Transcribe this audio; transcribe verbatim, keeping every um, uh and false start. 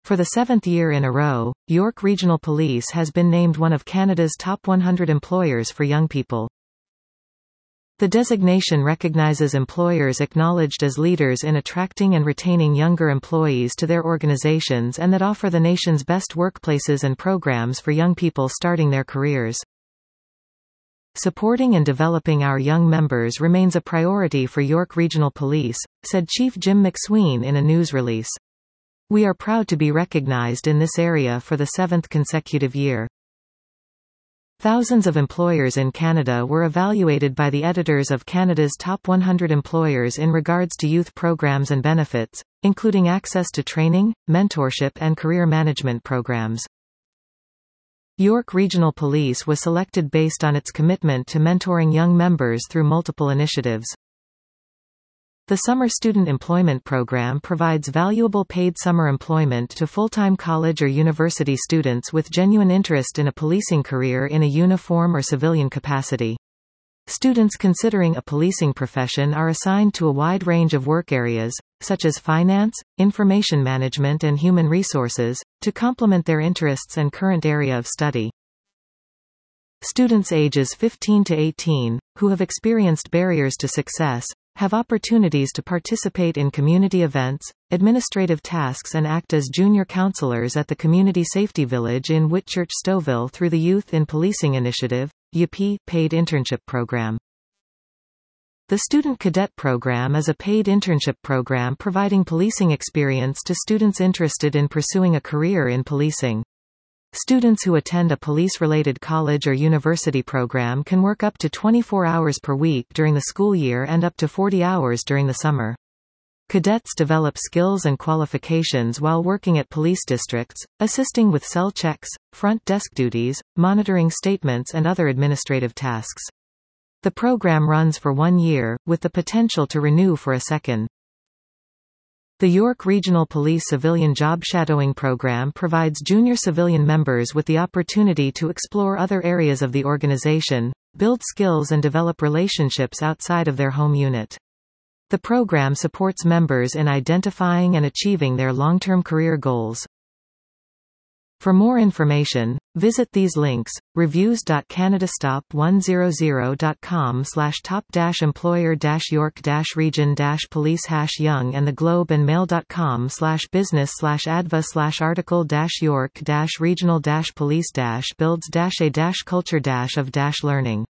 For the seventh year in a row, York Regional Police has been named one of Canada's top one hundred employers for young people. The designation recognizes employers acknowledged as leaders in attracting and retaining younger employees to their organizations and that offer the nation's best workplaces and programs for young people starting their careers. Supporting and developing our young members remains a priority for York Regional Police, said Chief Jim McSween in a news release. We are proud to be recognized in this area for the seventh consecutive year. Thousands of employers in Canada were evaluated by the editors of Canada's Top one hundred Employers in regards to youth programs and benefits, including access to training, mentorship and career management programs. York Regional Police was selected based on its commitment to mentoring young members through multiple initiatives. The Summer Student Employment Program provides valuable paid summer employment to full-time college or university students with genuine interest in a policing career in a uniform or civilian capacity. Students considering a policing profession are assigned to a wide range of work areas, such as finance, information management and human resources, to complement their interests and current area of study. Students ages fifteen to eighteen, who have experienced barriers to success, have opportunities to participate in community events, administrative tasks and act as junior counselors at the Community Safety Village in Whitchurch Stouffville through the Youth in Policing Initiative, U P, paid internship program. The Student Cadet Program is a paid internship program providing policing experience to students interested in pursuing a career in policing. Students who attend a police-related college or university program can work up to twenty-four hours per week during the school year and up to forty hours during the summer. Cadets develop skills and qualifications while working at police districts, assisting with cell checks, front desk duties, monitoring statements and other administrative tasks. The program runs for one year, with the potential to renew for a second. The York Regional Police Civilian Job Shadowing Program provides junior civilian members with the opportunity to explore other areas of the organization, build skills and develop relationships outside of their home unit. The program supports members in identifying and achieving their long-term career goals. For more information, visit these links, reviews dot canadastop one hundred dot com slash top dash employer dash york dash region dash police hash young and the globe and mail dot com slash business slash adva slash article dash york dash regional dash police dash builds dash a dash culture dash of dash learning.